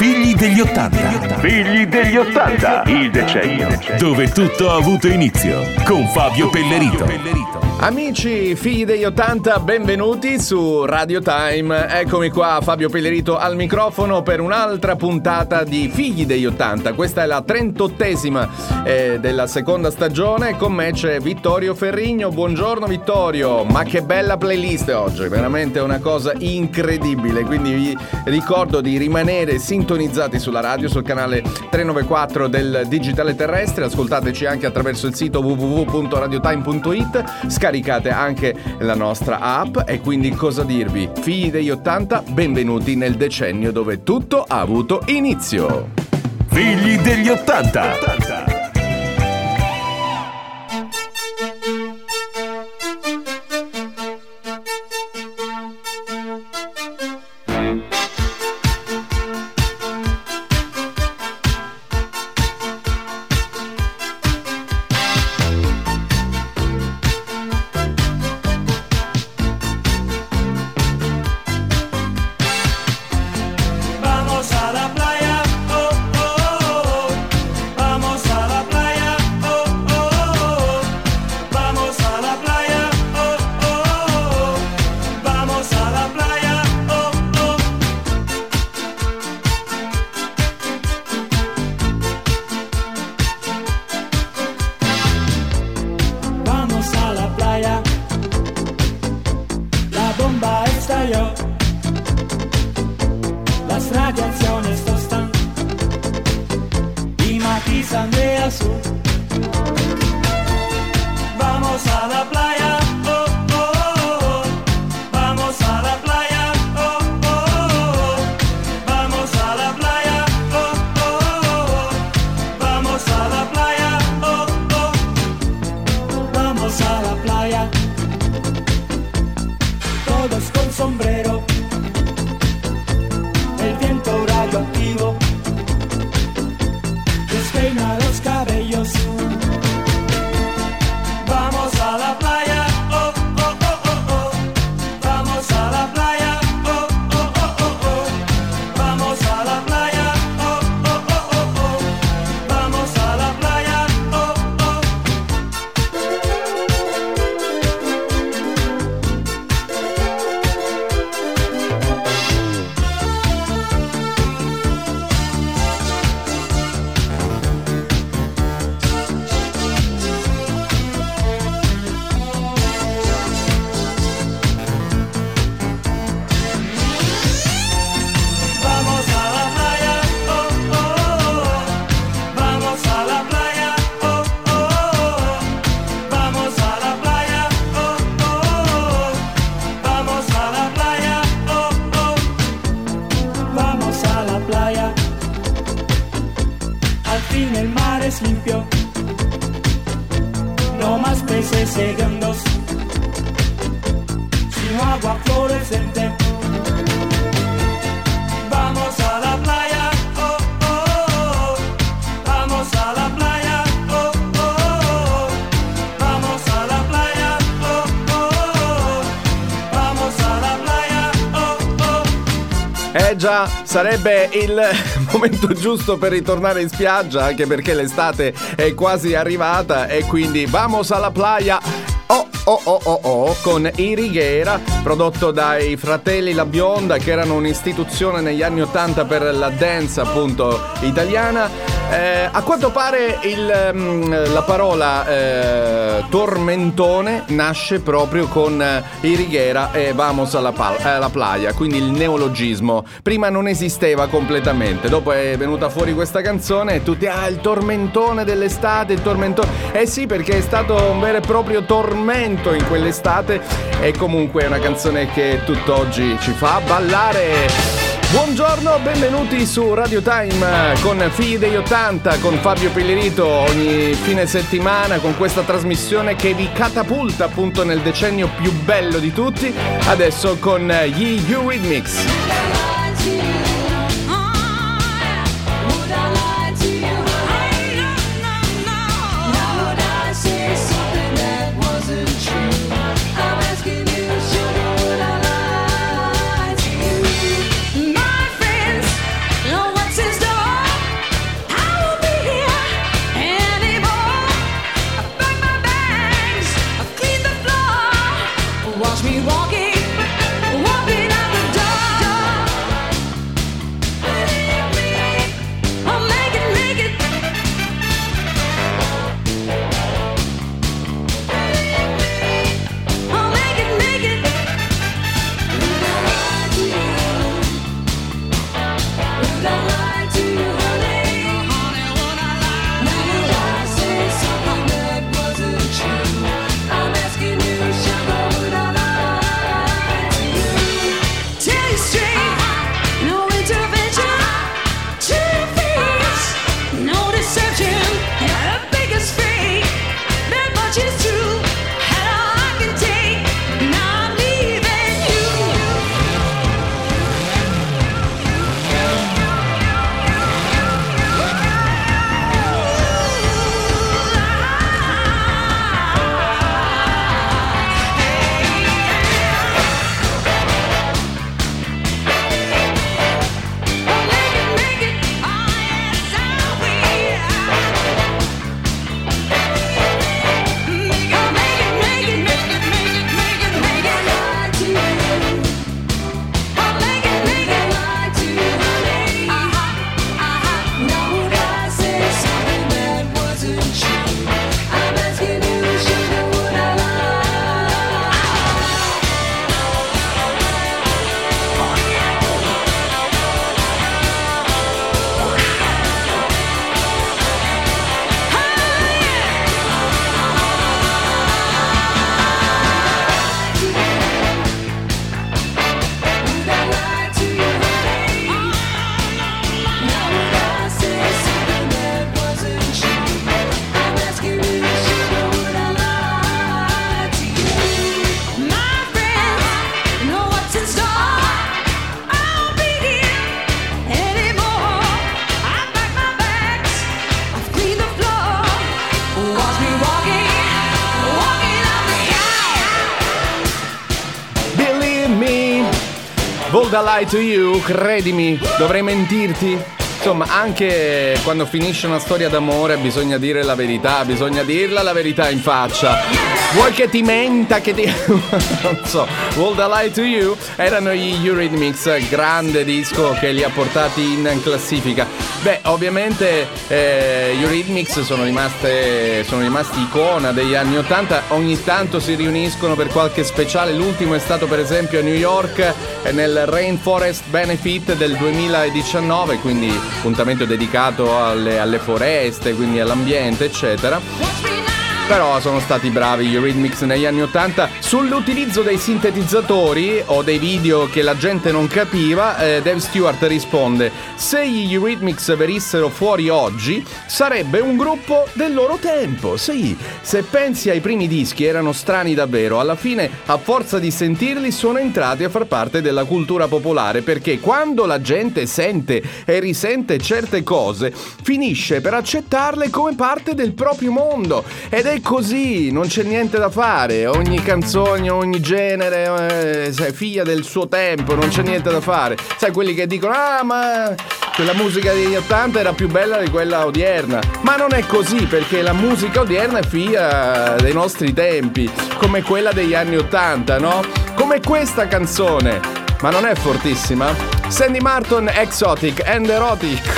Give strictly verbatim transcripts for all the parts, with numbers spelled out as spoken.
Figli degli ottanta. Figli degli ottanta. Il decennio dove tutto ha avuto inizio. Con Fabio Pellerito. Amici figli degli ottanta, benvenuti su Radio Time. Eccomi qua, Fabio Pellerito al microfono per un'altra puntata di Figli degli ottanta. Questa è la trentottesima eh, della seconda stagione. Con me c'è Vittorio Ferrigno. Buongiorno Vittorio. Ma che bella playlist oggi, veramente una cosa incredibile. Quindi vi ricordo di rimanere sintonizzati sulla radio, sul canale trecentonovantaquattro del digitale terrestre. Ascoltateci anche attraverso il sito w w w punto radiotime punto it. Scaricate anche la nostra app. E quindi cosa dirvi? Figli degli ottanta, benvenuti nel decennio dove tutto ha avuto inizio. Figli degli ottanta. Già, sarebbe il momento giusto per ritornare in spiaggia, anche perché l'estate è quasi arrivata e quindi vamos alla playa. Oh oh oh oh oh con Irighiera, prodotto dai fratelli La Bionda, che erano un'istituzione negli anni ottanta per la dance appunto italiana. Eh, a quanto pare il, mh, la parola eh, tormentone nasce proprio con eh, Irighiera e vamos alla, pal- alla playa, quindi il neologismo. Prima non esisteva completamente, dopo è venuta fuori questa canzone e tutti, ah, il tormentone dell'estate, il tormentone. Eh sì, perché è stato un vero e proprio tormento in quell'estate e comunque è una canzone che tutt'oggi ci fa ballare. Buongiorno, benvenuti su Radio Time con Figli degli ottanta, con Fabio Pellerito ogni fine settimana, con questa trasmissione che vi catapulta appunto nel decennio più bello di tutti. Adesso con gli Eurythmics. My friends know what Would I Lie to You? Credimi, dovrei mentirti? Insomma, anche quando finisce una storia d'amore bisogna dire la verità, bisogna dirla la verità in faccia. Vuoi che ti menta, che ti... non so. Would I Lie to You? Erano gli Eurythmics, grande disco che li ha portati in classifica. Beh, ovviamente eh, gli Eurythmics sono rimaste sono rimasti icona degli anni ottanta. Ogni tanto si riuniscono per qualche speciale. L'ultimo è stato per esempio a New York nel Rainforest Benefit del duemiladiciannove, quindi appuntamento dedicato alle, alle foreste, quindi all'ambiente, eccetera. Però sono stati bravi gli Eurythmics negli anni ottanta sull'utilizzo dei sintetizzatori o dei video che la gente non capiva. eh, Dave Stewart risponde: se gli Eurythmics venissero fuori oggi sarebbe un gruppo del loro tempo. Sì, se pensi ai primi dischi erano strani davvero, alla fine a forza di sentirli sono entrati a far parte della cultura popolare, perché quando la gente sente e risente certe cose finisce per accettarle come parte del proprio mondo. Ed è così, non c'è niente da fare. Ogni canzone, ogni genere eh, è figlia del suo tempo, non c'è niente da fare. Sai, quelli che dicono: ah, ma quella musica degli ottanta era più bella di quella odierna. Ma non è così, perché la musica odierna è figlia dei nostri tempi, come quella degli anni ottanta, no? Come questa canzone. Ma non è fortissima? Sandy Martin, Exotic and Erotic.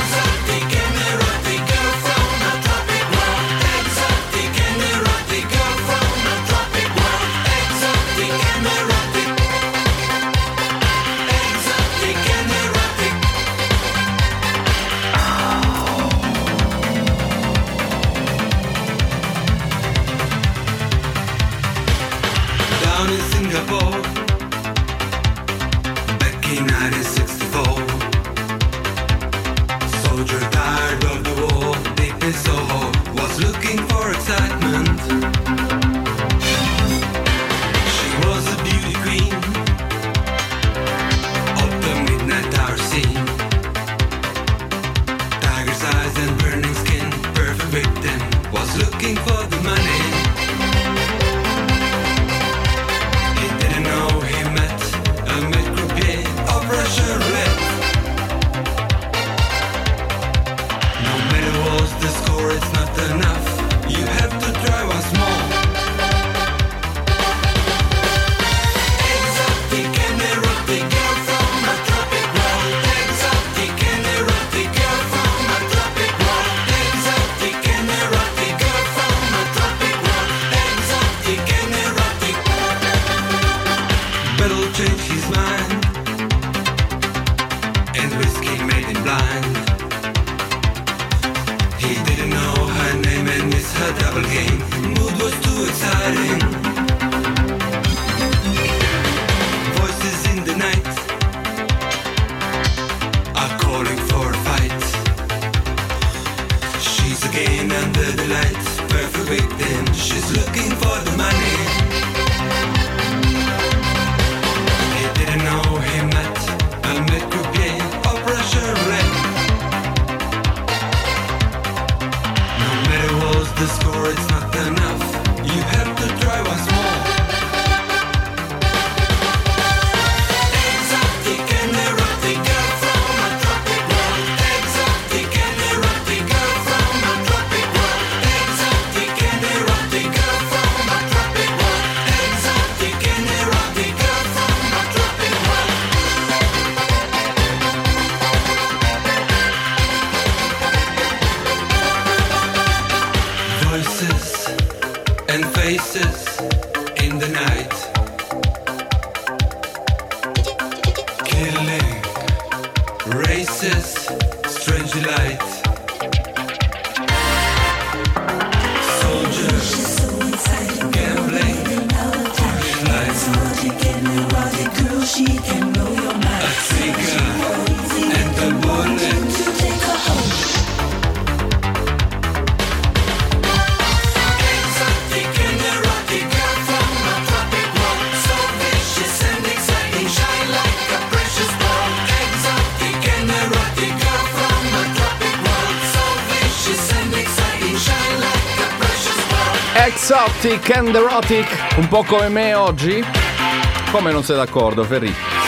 Exotic and Erotic, un po' come me oggi? Come non sei d'accordo, Ferri?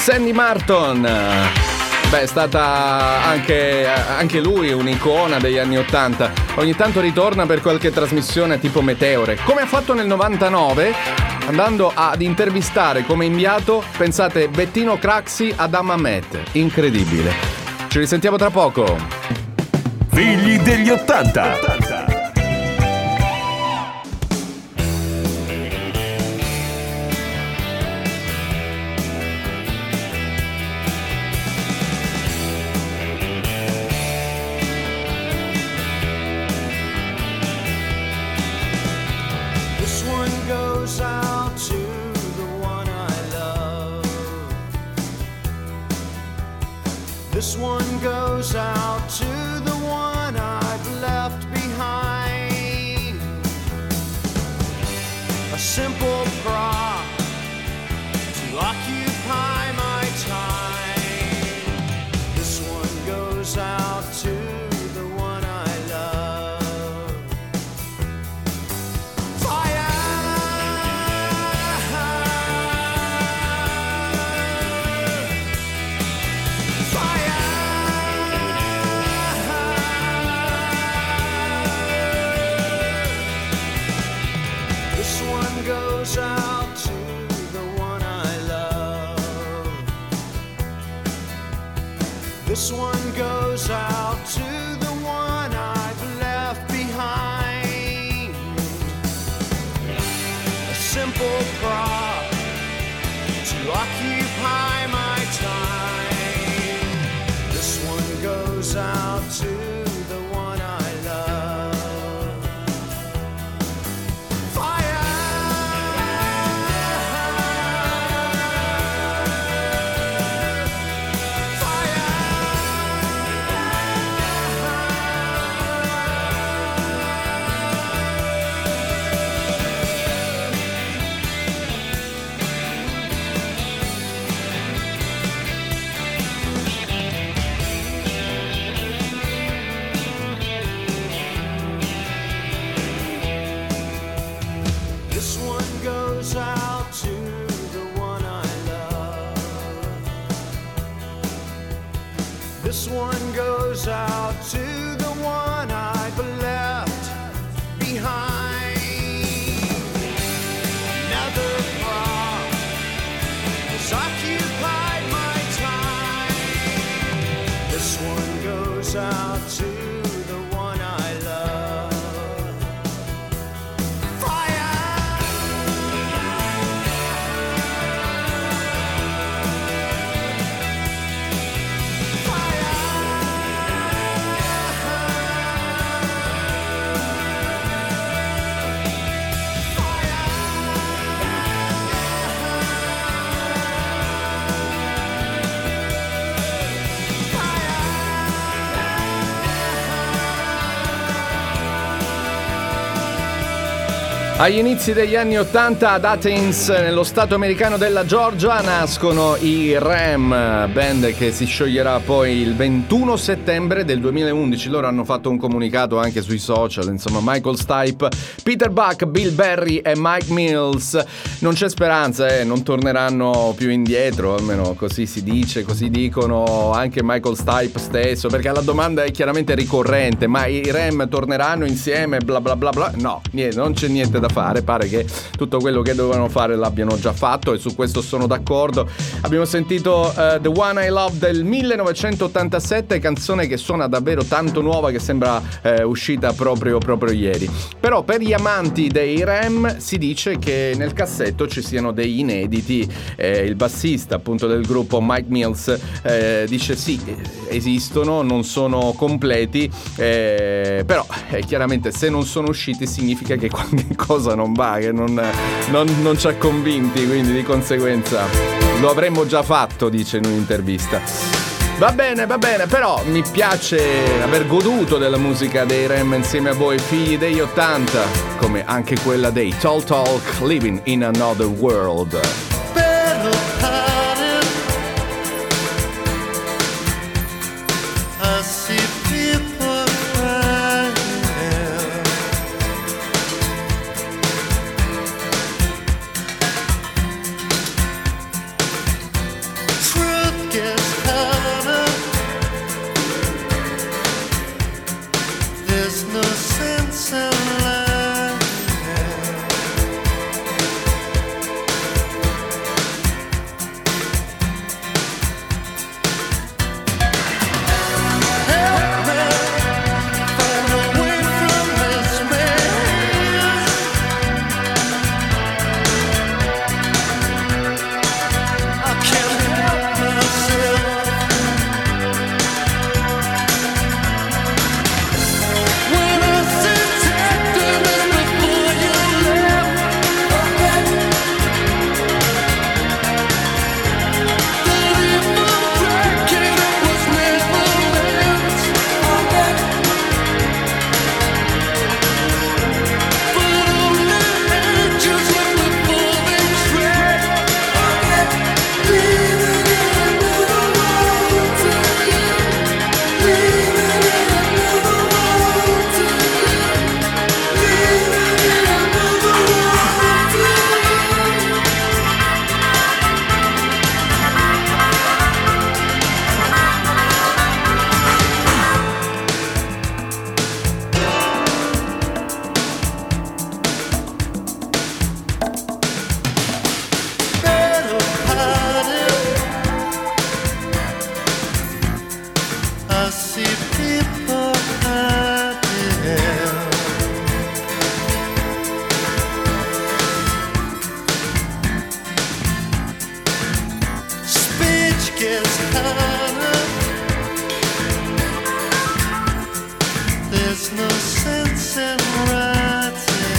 Sandy Martin. Beh, è stata anche, anche lui un'icona degli anni ottanta. Ogni tanto ritorna per qualche trasmissione tipo Meteore, come ha fatto nel novantanove, andando ad intervistare come inviato, pensate, Bettino Craxi ad Hammamet. Incredibile. Ci risentiamo tra poco. Figli degli ottanta. This one goes out to the one I've left behind. A simple prop to occupy my time. This one goes out to the one I love. Fire! Goes out to the one I love. This one goes out to the one I've left behind. A simple prop to occupy my time. This one goes out to the one I love. Out to the one I love. This one goes out to the one I've left behind. Another prop has occupied my time. This one goes out to the one I love. Agli inizi degli anni ottanta ad Athens, nello stato americano della Georgia, nascono i R E M, band che si scioglierà poi il ventuno settembre del duemilaundici. Loro hanno fatto un comunicato anche sui social, insomma, Michael Stipe, Peter Buck, Bill Berry e Mike Mills. Non c'è speranza, eh, non torneranno più indietro, almeno così si dice, così dicono anche Michael Stipe stesso, perché la domanda è chiaramente ricorrente: ma i R E M torneranno insieme, bla bla bla bla? No, niente, non c'è niente da fare, pare che tutto quello che dovevano fare l'abbiano già fatto e su questo sono d'accordo. Abbiamo sentito uh, The One I Love del millenovecentottantasette, canzone che suona davvero tanto nuova, che sembra uh, uscita proprio, proprio ieri. Però per gli amanti dei R E M si dice che nel cassetto ci siano degli inediti. Eh, il bassista appunto del gruppo, Mike Mills, eh, dice sì, esistono, non sono completi, eh, però eh, chiaramente se non sono usciti significa che qualche cosa non va, che non, non, non ci ha convinti, quindi di conseguenza lo avremmo già fatto, dice in un'intervista. Va bene, va bene, però mi piace aver goduto della musica dei R E M insieme a voi, figli degli ottanta, come anche quella dei Tall Talk, Living in Another World. Free people hiding. Speech gets harder. There's no sense in writing.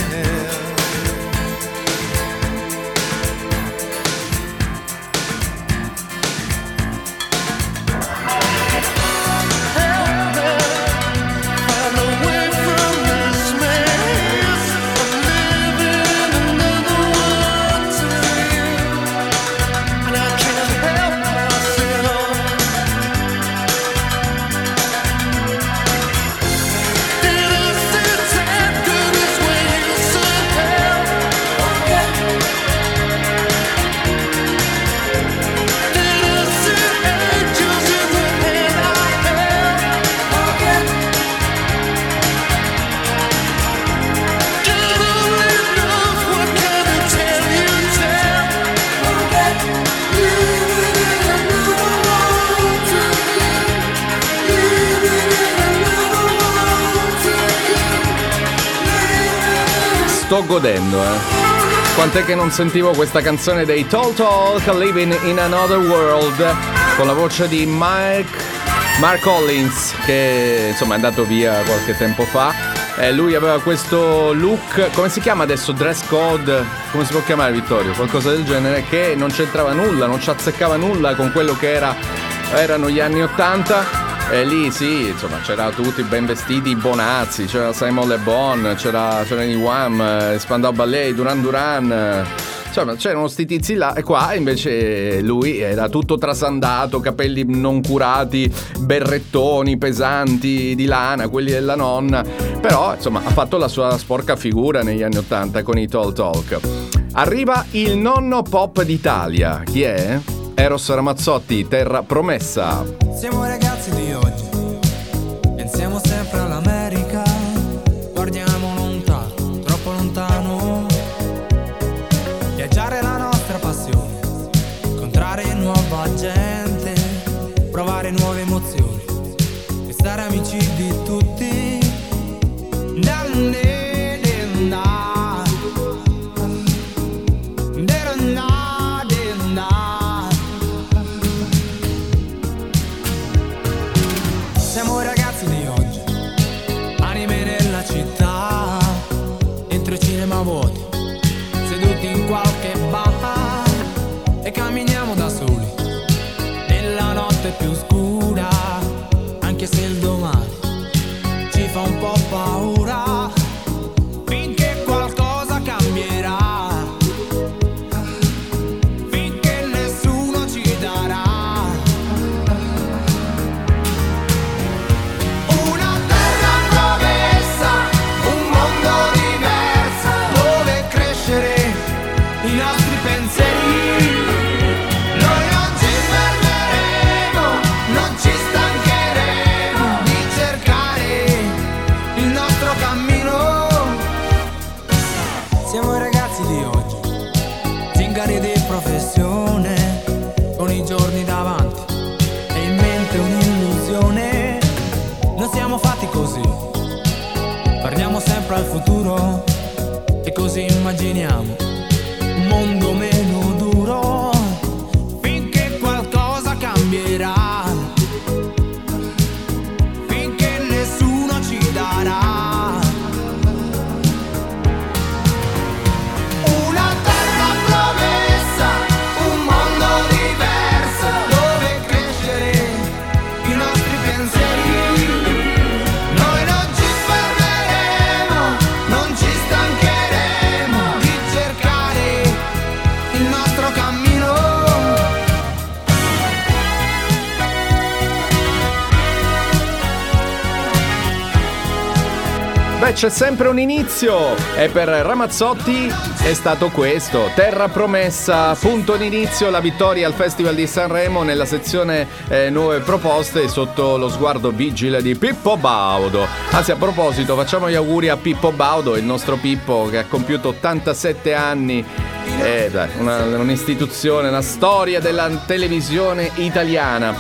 Sto godendo, eh. Quant'è che non sentivo questa canzone dei Tall Talk, Living in Another World, con la voce di Mike Mark Collins, che insomma è andato via qualche tempo fa. Eh, lui aveva questo look, come si chiama adesso? Dress code? Come si può chiamare, Vittorio? Qualcosa del genere, che non c'entrava nulla, non ci azzeccava nulla con quello che era, erano gli anni ottanta. E lì sì, insomma, c'era tutti ben vestiti, Bonazzi, c'era Simon Le Bon, c'era, c'era i Wham, Spandau Ballet, Duran Duran. Insomma, c'erano sti tizi là, e qua invece lui era tutto trasandato, capelli non curati, berrettoni pesanti di lana, quelli della nonna. Però, insomma, ha fatto la sua sporca figura negli anni ottanta con i Tall Talk. Arriva il nonno pop d'Italia. Chi è? Eros Ramazzotti, Terra Promessa. Siamo ragazzi di oggi, pensiamo sempre all'America, guardiamo lontano, troppo lontano. Viaggiare è la nostra passione, incontrare nuova gente, provare nuove emozioni e stare amici di tutti. Siamo ragazzi di oggi, anime nella città, dentro cinema vuoti, seduti in qualche bar e camminiamo da soli nella notte più scura, anche se il domani ci fa un po' paura, finché qualcosa cambierà, finché nessuno ci darà una terra promessa, un mondo diverso dove crescere i nostri pensieri. Noi non ci fermeremo, non ci stancheremo di cercare il nostro cammino. Siamo i ragazzi di oggi, zingari di professione, con i giorni davanti e in mente un'illusione. Non siamo fatti così, guardiamo sempre al futuro e così immaginiamo un mondo meno duro, finché qualcosa cambierà, finché nessuno ci darà una terra promessa, un mondo diverso dove crescere i nostri pensieri. Noi non ci fermeremo, non ci stancheremo di cercare il nostro cammino. Beh, c'è sempre un inizio e per Ramazzotti è stato questo. Terra Promessa, punto d'inizio, la vittoria al Festival di Sanremo nella sezione eh, nuove proposte sotto lo sguardo vigile di Pippo Baudo. Anzi, a proposito, facciamo gli auguri a Pippo Baudo, il nostro Pippo che ha compiuto ottantasette anni. Eh, dai, una, un'istituzione, una storia della televisione italiana.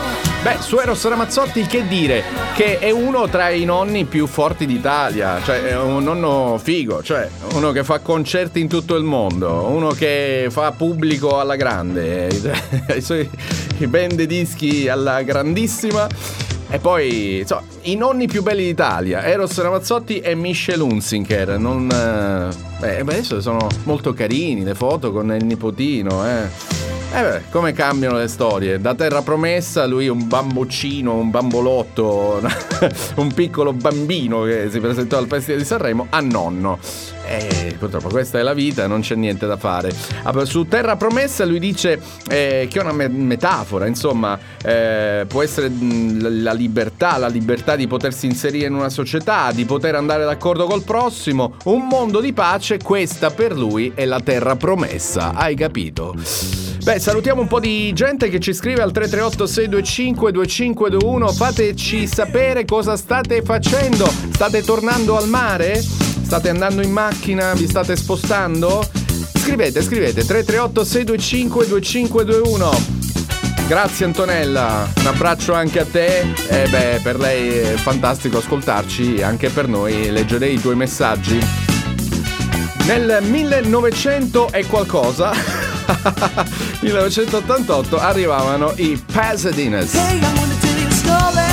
Beh, su Eros Ramazzotti che dire? Che è uno tra i nonni più forti d'Italia, cioè è un nonno figo, cioè uno che fa concerti in tutto il mondo, uno che fa pubblico alla grande, i suoi band dischi alla grandissima. E poi, insomma, i nonni più belli d'Italia, Eros Ramazzotti e Michelle Hunziker. Non, beh, adesso sono molto carini le foto con il nipotino, eh. Eh beh, come cambiano le storie. Da Terra Promessa lui un bamboccino, un bambolotto, un piccolo bambino che si presentò al Festival di Sanremo, a nonno. E purtroppo questa è la vita, non c'è niente da fare. Su Terra Promessa lui dice eh, che è una me- metafora, insomma, eh, può essere mh, la libertà, la libertà di potersi inserire in una società, di poter andare d'accordo col prossimo, un mondo di pace. Questa per lui è la Terra Promessa, hai capito? Beh, salutiamo un po' di gente che ci scrive al tre tre otto sei due cinque due cinque due uno. Fateci sapere cosa state facendo. State tornando al mare? State andando in macchina? Vi state spostando? Scrivete, scrivete tre tre otto sei due cinque due cinque due uno. Grazie Antonella, un abbraccio anche a te. E beh, per lei è fantastico ascoltarci, anche per noi leggere i tuoi messaggi. Nel millenovecento e qualcosa millenovecentottantotto arrivavano i Pasadenas. Hey, I wanna tell you a story.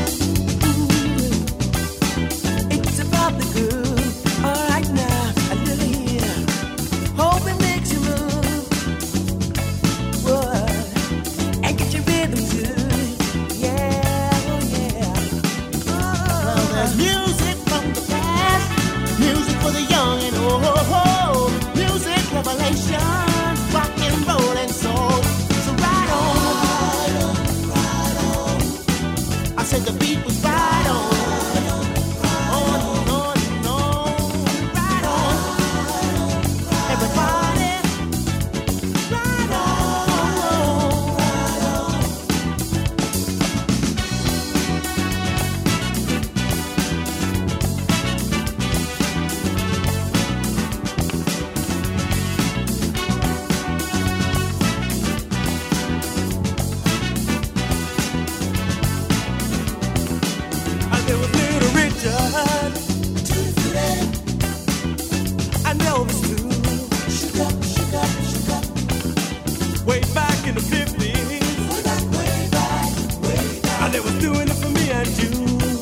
It's about the good. All right now, a little here. Hope it makes you move. What? And get your rhythm too. Yeah, oh yeah. Oh. Well, there's music from the past, music for the young and old. Music revelation, rock and roll and soul. So ride on, ride on, ride on. I said the beat was right on. On and on and on. Ride on, everybody. Ride on, ride on. And there was Little Richard, and Elvis too. Shook up, shook up, shook up. Way back in the fifties. Way back, way back, way back. And they was doing it for me and you.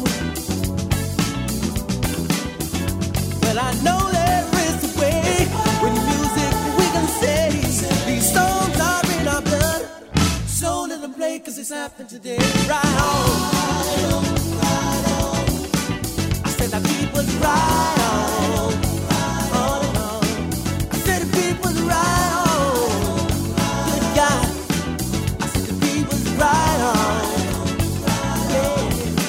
Well, I know there is a way. With music, we can say these songs are in our blood. So let them play, cause it's happened today. Right on. I said the beat was right on. On and on. I said the beat was right on. Good God. I said the beat was right on. Yeah.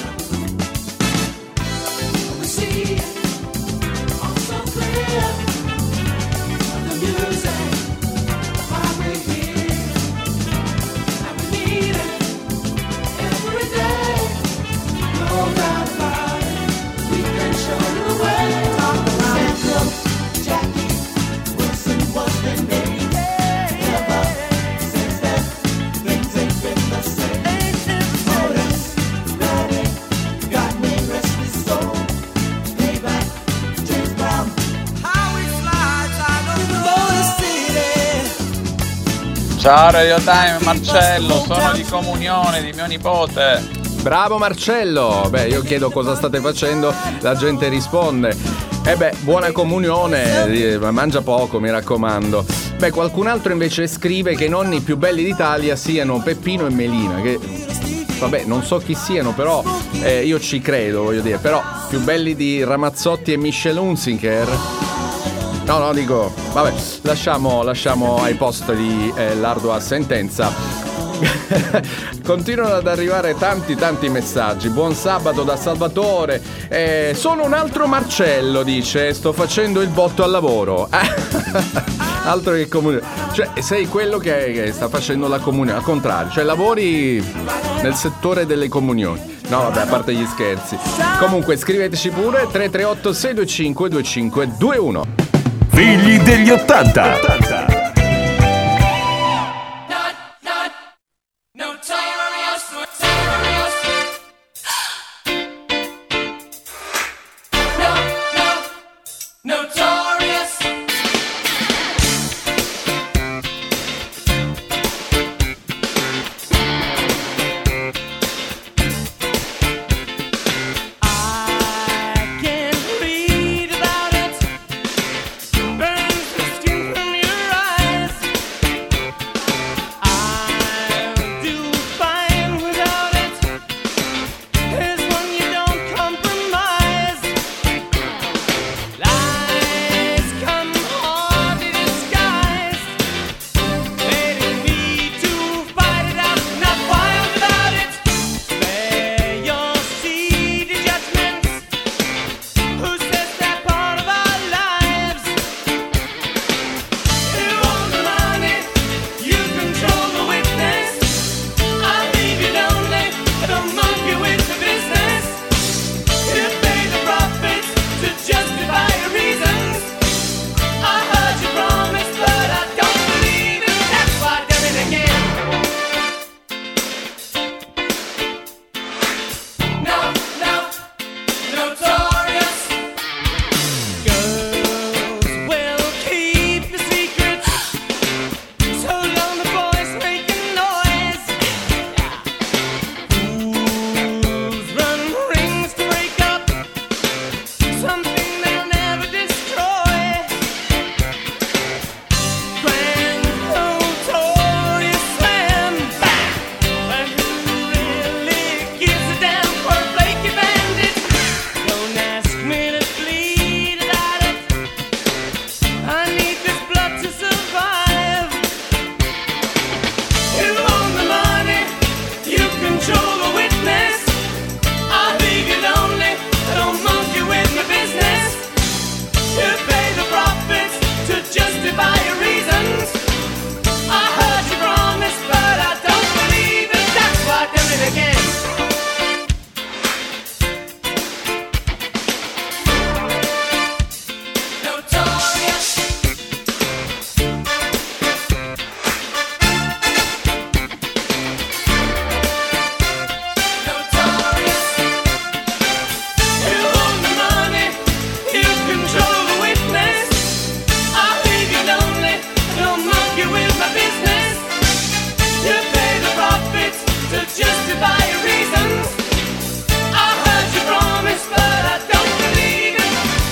We see all so clear. The music, why we're here. And we need it every day. No doubt about it. We can show you the way. Talk about Central Jackie Wilson was the name. Ever since then, things ain't been the same. Otis Redding got me restless soul. Payback, James Brown. How we slides out of the city. Ciao Radio Time, Marcello, sono di comunione di mio nipote. Bravo Marcello. Beh, io chiedo cosa state facendo, la gente risponde. E beh, buona comunione, eh, mangia poco, mi raccomando. Beh, qualcun altro invece scrive che i nonni più belli d'Italia siano Peppino e Melina, che vabbè, non so chi siano, però eh, io ci credo, voglio dire. Però più belli di Ramazzotti e Michelle Hunziker? No, no, dico, vabbè, lasciamo, lasciamo ai posteri eh, l'ardua sentenza. Continuano ad arrivare tanti tanti messaggi. Buon sabato da Salvatore. eh, Sono un altro Marcello, dice. Sto facendo il botto al lavoro. Altro che comunione. Cioè sei quello che, che sta facendo la comunione. Al contrario, cioè lavori nel settore delle comunioni. No vabbè, a parte gli scherzi. Comunque scriveteci pure tre tre otto sei due cinque due cinque due uno. Figli degli ottanta. No time for us to Notorious. I can read about it. Burns the skin from your eyes. I'll do fine without it. There's one you don't compromise. Lies come hard in disguise. They didn't need to fight it out, not wild without it. Spare your seed judgments. Who says that part of our lives? You own the money, you control the witness. I leave you lonely, I don't monkey with the business. You pay the profits to justify your reasons. I heard you promise, but I don't believe it. That's why I did it again. No, no, notorious. Girls will keep the secret so long the boys making noise. Fools run rings to break up something they'll never destroy. Grand notorious slam bang. But who really gives a damn for a flaky bandit? Don't ask me to bleed about it. I need this blood to survive. You own the money, you control the witness. I leave you lonely, I don't monkey with my business. You pay the profits to justify your reasons. I heard you promise, but I don't believe it. That's why I did it again. Notorious. Notorious. You own the money, you control the witness. I leave you lonely, don't monkey with my business. You pay the profits to justify your reasons. I heard you promise, but I don't believe it.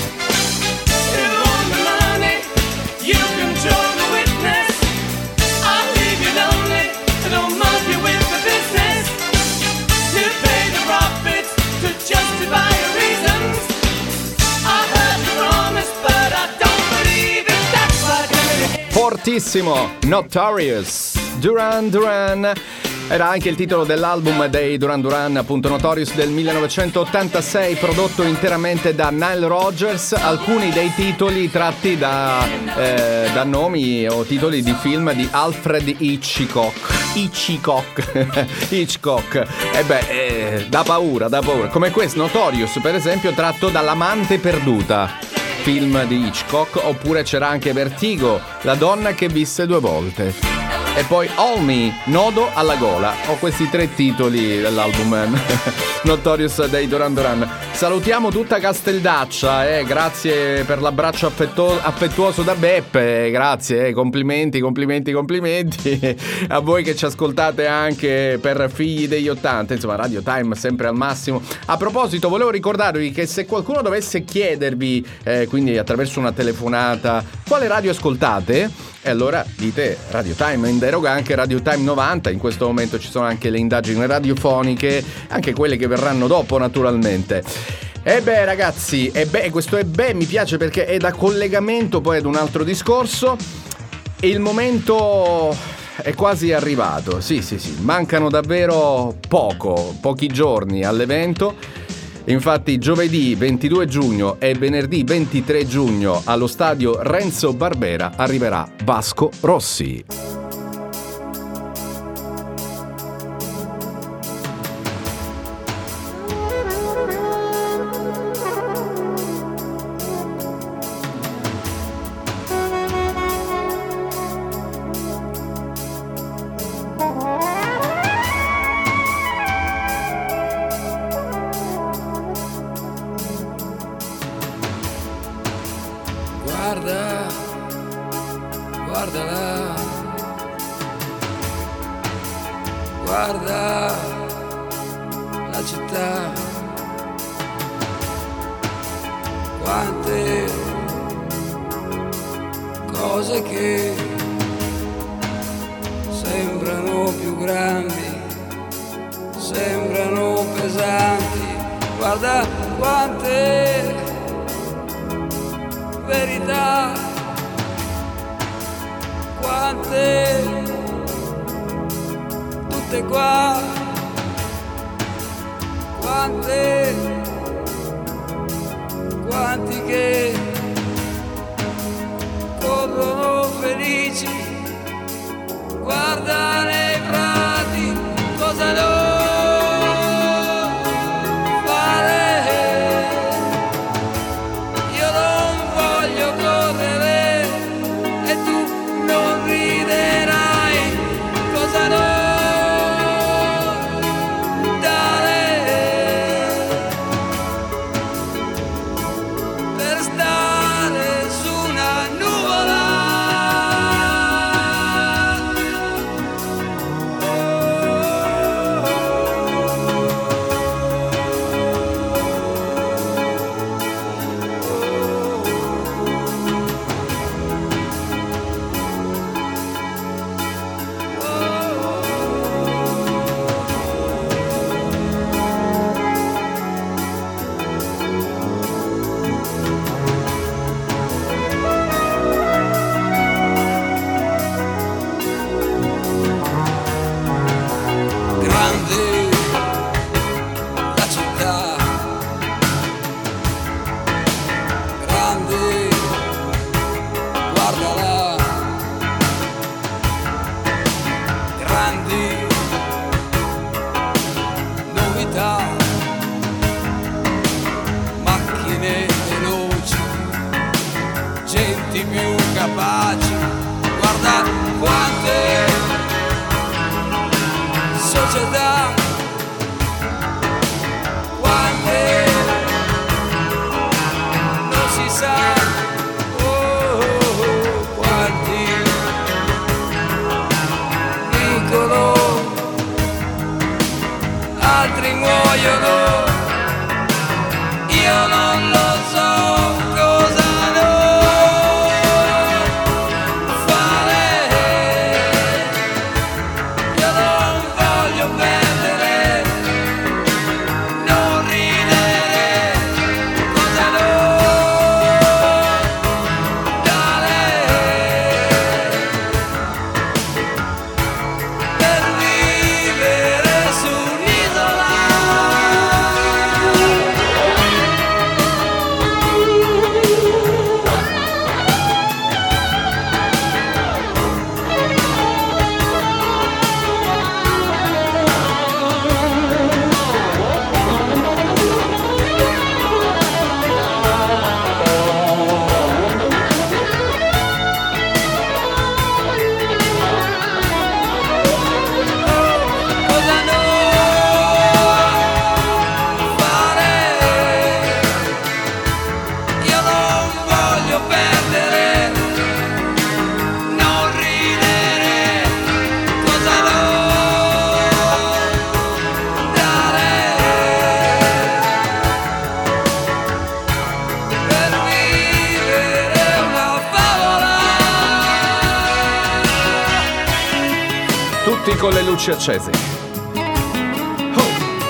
You own the money, you control the witness. I leave you lonely, don't monkey with my business. You pay the profits to justify your reasons. I heard you promise, but I don't believe it. That's why I did it again. Fortissimo, Notorious, Duran Duran. Era anche il titolo dell'album dei Duran Duran, appunto Notorious, del millenovecentottantasei, prodotto interamente da Nile Rodgers. Alcuni dei titoli tratti da, eh, da nomi o titoli di film di Alfred Hitchcock. Hitchcock, Hitchcock. E beh, eh, da paura, da paura. Come questo, Notorious, per esempio, tratto dall'Amante perduta, film di Hitchcock. Oppure c'era anche Vertigo, la donna che visse due volte. E poi All Me, Nodo alla gola. Ho questi tre titoli dell'album Notorious dei Duran Duran. Salutiamo tutta Casteldaccia, eh, grazie per l'abbraccio affetto- affettuoso da Beppe, grazie, eh, complimenti, complimenti, complimenti a voi che ci ascoltate anche per Figli degli ottanta, insomma Radio Time sempre al massimo. A proposito, volevo ricordarvi che se qualcuno dovesse chiedervi, eh, quindi attraverso una telefonata, quale radio ascoltate, e allora dite Radio Time, in deroga anche Radio Time novanta. In questo momento ci sono anche le indagini radiofoniche, anche quelle che verranno dopo naturalmente. E beh ragazzi, e beh, questo e beh mi piace perché è da collegamento poi ad un altro discorso. Il momento è quasi arrivato, sì sì sì, mancano davvero poco, pochi giorni all'evento. Infatti giovedì ventidue giugno e venerdì ventitré giugno allo stadio Renzo Barbera arriverà Vasco Rossi. Guarda, guardala, guarda la città, quante cose che sembrano più grandi, sembrano pesanti, guarda quante verità, quante, tutte qua, quante, quanti che corrono felici, guarda nei prati, cosa non fare. Io non voglio correre e tu non riderai, cosa non dare per stare su una nuvola. Grande la città, grande, guardala, grandi novità, macchine veloci, genti più capaci, guarda quante società, quante non si sa, oh, oh, oh, quanti dicono, altri muoiono, io non lo so cosa non fare. Io non voglio perdere, non ridere, cosa non dare per vivere su un'isola. Cosa non fare? Io non voglio perdere, non ridere, cosa non dare per vivere una favola. Tutti con le luci accese. Oh.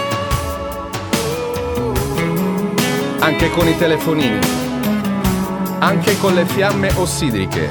Anche con i telefonini. Anche con le fiamme ossidriche.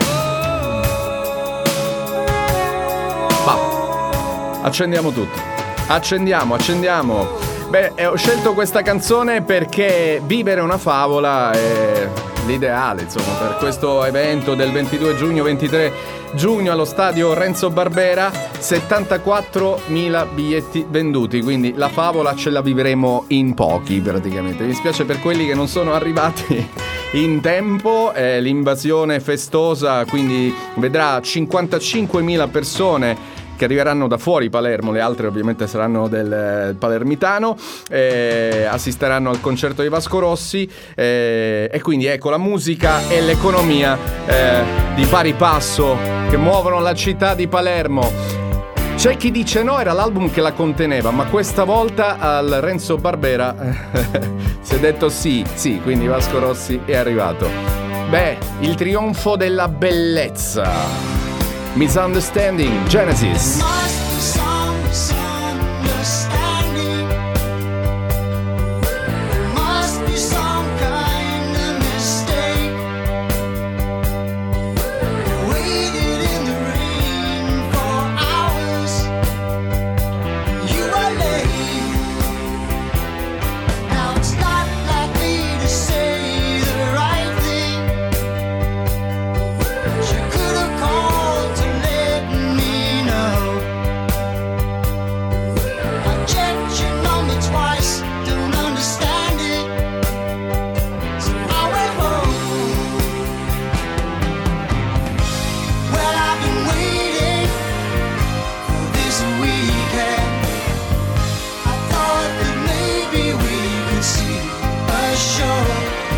Va. Accendiamo tutto. Accendiamo, accendiamo. Beh, eh, ho scelto questa canzone perché vivere una favola è l'ideale, insomma, per questo evento del ventidue giugno, ventitré giugno allo stadio Renzo Barbera. settantaquattromila biglietti venduti, quindi la favola ce la vivremo in pochi praticamente. Mi spiace per quelli che non sono arrivati in tempo, eh, l'invasione festosa quindi vedrà cinquantacinquemila persone che arriveranno da fuori Palermo, le altre ovviamente saranno del eh, palermitano, eh, assisteranno al concerto di Vasco Rossi, eh, e quindi ecco la musica e l'economia eh, di pari passo che muovono la città di Palermo. C'è chi dice no, era l'album che la conteneva, ma questa volta al Renzo Barbera si è detto sì, sì, quindi Vasco Rossi è arrivato. Beh, il trionfo della bellezza. Misunderstanding, Genesis. Must be some misunderstanding. Must be some kind of mistake. Waited in the rain for hours. You were late. Now it's not like me to say the right thing. You could have called to let me know. I checked your number twice, don't understand it. So I went home. Well, I've been waiting for this weekend. I thought that maybe we could see a show.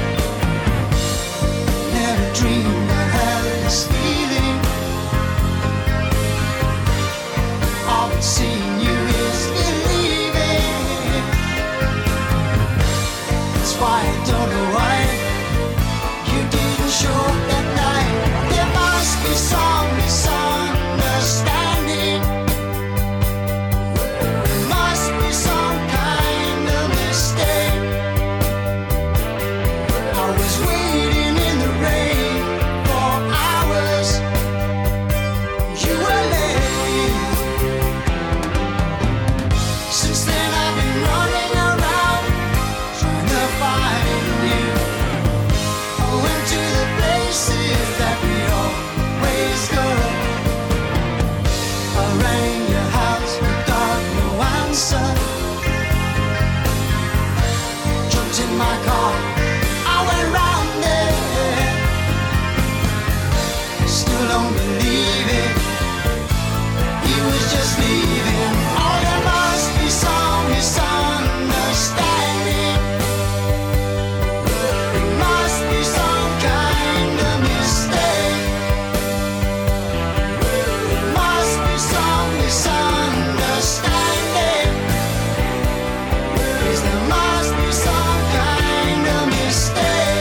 Never dreamed I'd have this feeling. All but seeing you is believing. That's why I don't know why you didn't show up that night. There must be some misunderstanding. There must be some kind of mistake. I was waiting in the rain for hours. You were late. Since then I've been running around trying to find you. I went to the places that we always go. I rang your house but got no answer. Jumped in my car, I went round there. Still don't believe it. He was just leaving. Oh, there must be some misunderstanding. There must be some kind of mistake. There must be some misunderstanding. Yes, there must be some kind of mistake.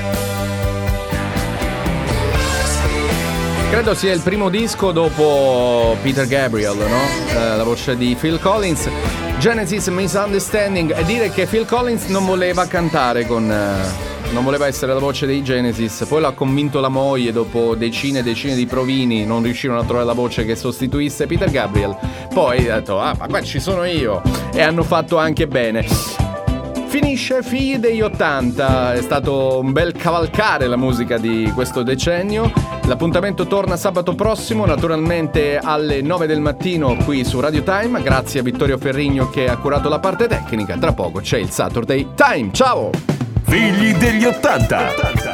There must be. Credo sia il primo disco dopo Peter Gabriel, no? Eh, la voce di Phil Collins. Genesis, Misunderstanding. E dire che Phil Collins non voleva cantare con... eh, non voleva essere la voce dei Genesis. Poi l'ha convinto la moglie, dopo decine e decine di provini non riuscirono a trovare la voce che sostituisse Peter Gabriel. Poi ha detto, ah, ma qua ci sono io. E hanno fatto anche bene. Finisce Figli degli ottanta, è stato un bel cavalcare la musica di questo decennio. L'appuntamento torna sabato prossimo, naturalmente alle nove del mattino qui su Radio Time. Grazie a Vittorio Ferrigno che ha curato la parte tecnica. Tra poco c'è il Saturday Time. Ciao! Figli degli ottanta.